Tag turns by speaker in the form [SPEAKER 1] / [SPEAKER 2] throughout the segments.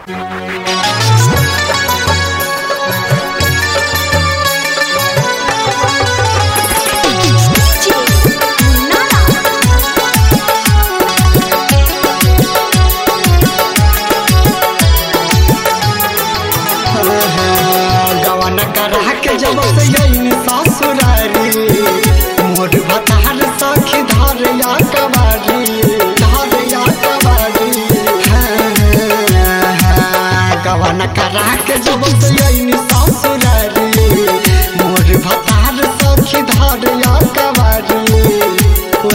[SPEAKER 1] के जब से यही ससुरारी मोर भतार सखी धरिया कबारी गवन करा के जब से यही ससुरारी मोर भतार सखी धरिया कबारी वो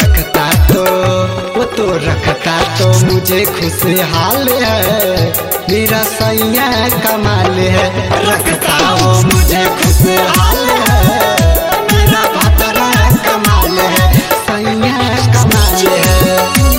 [SPEAKER 1] तो रखता तो मुझे खुशहाल है मेरा सैया कमाल है रखता वो मुझे खुशहाल है मेरा भतरा कमाल है सैया कमाल है।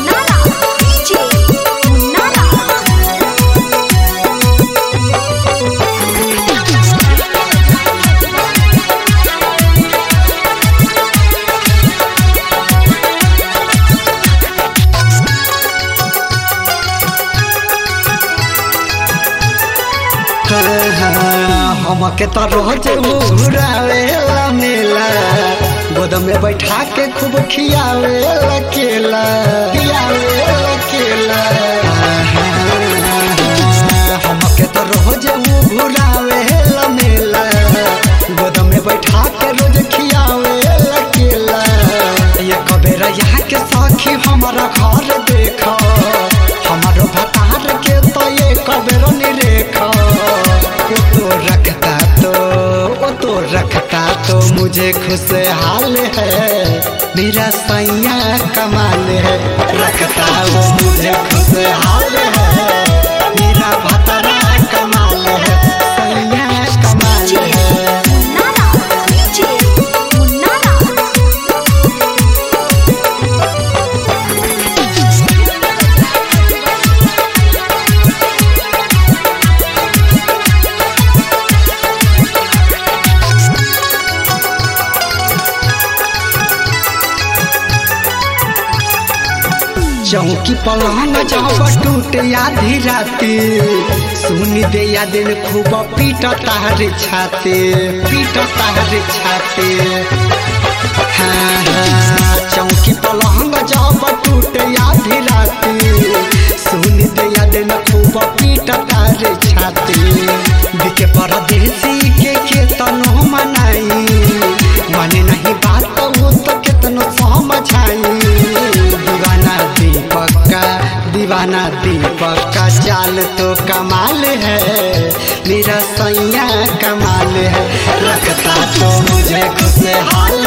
[SPEAKER 1] हमके तो रोज उड़ावेला मेला गोद में बैठा के खूब खियावेला केला हमके तो रोज उड़ावेला मेला गोद में बैठा के रोज खियावेला केला ये कबेरा यहाँ के सखी हमारा घर देखो हमारो भतार के तो ये कबेरा नहीं रेखा वो रखता तो मुझे खुशहाल है मेरा सैया कमाल है रखता वो मुझे खुशहाल है मेरा भतरा कमाल है सैया कमाल है। चौकी पलंग जब टूटे आधी राती सुन दे या दिन खूब पीट तार छाते हाँ चौकी पलंग जब टूटे आधी राती सुन दे या दिन खूब पीट तार छाते दिखे परदेसी के केतनो मनाई माने नहीं बात वो तो केतनो समझाई दीवाना दीपक का चाल तो कमाल है मेरा सैया कमाल है रखता तो मुझे खुशहाल